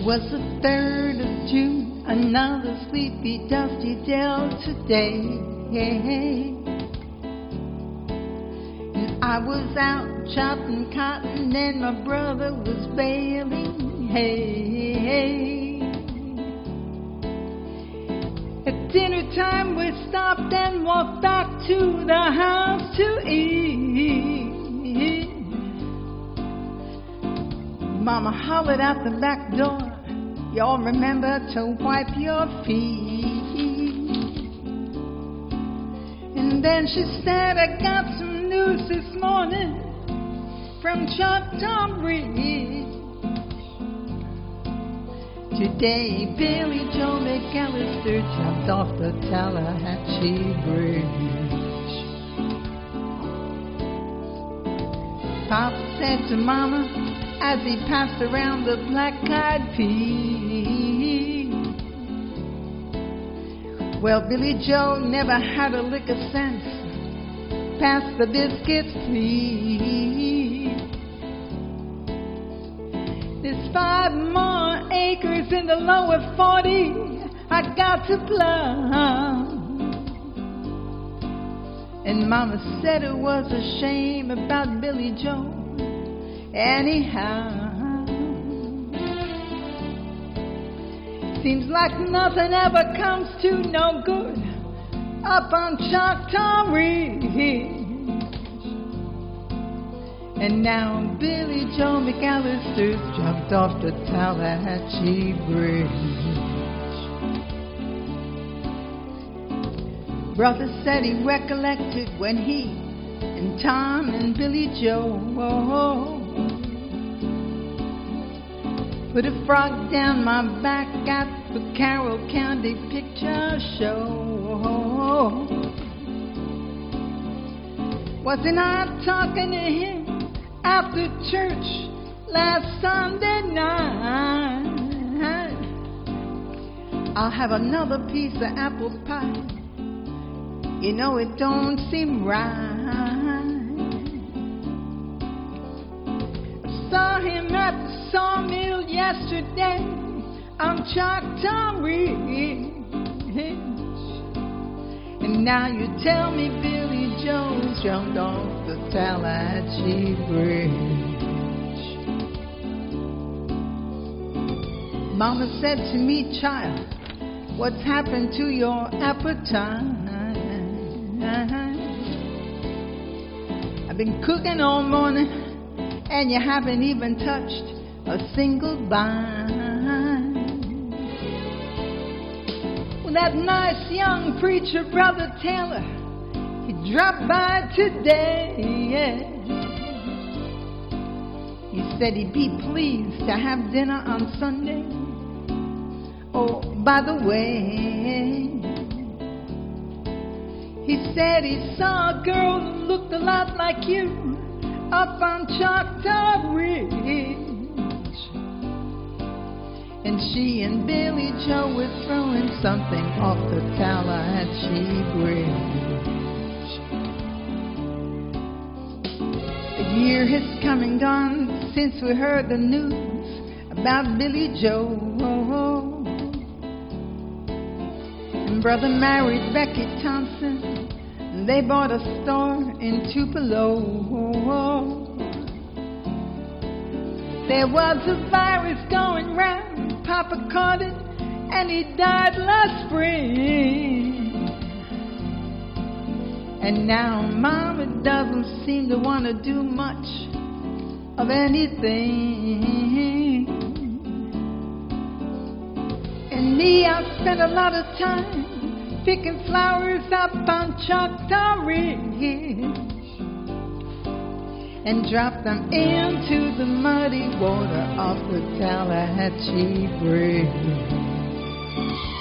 was the 3rd of June, another sleepy, dusty Delta day. And I was out chopping cotton and my brother was baling hay. At dinner time we stopped and walked back to the house to eat. Mama hollered out the back door, y'all remember to wipe your feet. And then she said, I got some news this morning from Choctaw Ridge. Today, Billy Joe McAllister jumped off the Tallahatchie Bridge. Pop said to Mama as he passed around the black-eyed peas, well, Billy Joe never had a lick of sense. Pass the biscuits, please. There's 5 more acres in the lower 40 I got to plow. And Mama said it was a shame about Billy Joe. Anyhow, seems like nothing ever comes to no good up on Choctaw Ridge. And now Billy Joe McAllister's jumped off the Tallahatchie Bridge. Brother said he recollected when he and Tom and Billy Joe put a frog down my back at the Carroll County Picture Show. Wasn't I talking to him after church last Sunday night? I'll have another piece of apple pie. You know it don't seem right. I saw him at the sawmill yesterday on Choctaw Ridge. And now you tell me Billy Joe's jumped off the Tallahatchie Bridge. Mama said to me, child, what's happened to your appetite? I've been cooking all morning and you haven't even touched a single bite. Well, that nice young preacher, Brother Taylor, he dropped by today. He said he'd be pleased to have dinner on Sunday. Oh, by the way, he said he saw a girl who looked a lot like you up on Choctaw Ridge. And she and Billy Joe were throwing something off the Tallahatchie Bridge. A year has come and gone since we heard the news about Billy Joe. And Brother married Becky Thompson. They bought a store in Tupelo. There was a virus going round. Papa caught it and he died last spring. And now Mama doesn't seem to want to do much of anything. And me, I spent a lot of time picking flowers up on Choctaw Ridge and dropped them into the muddy water off the Tallahatchie Bridge.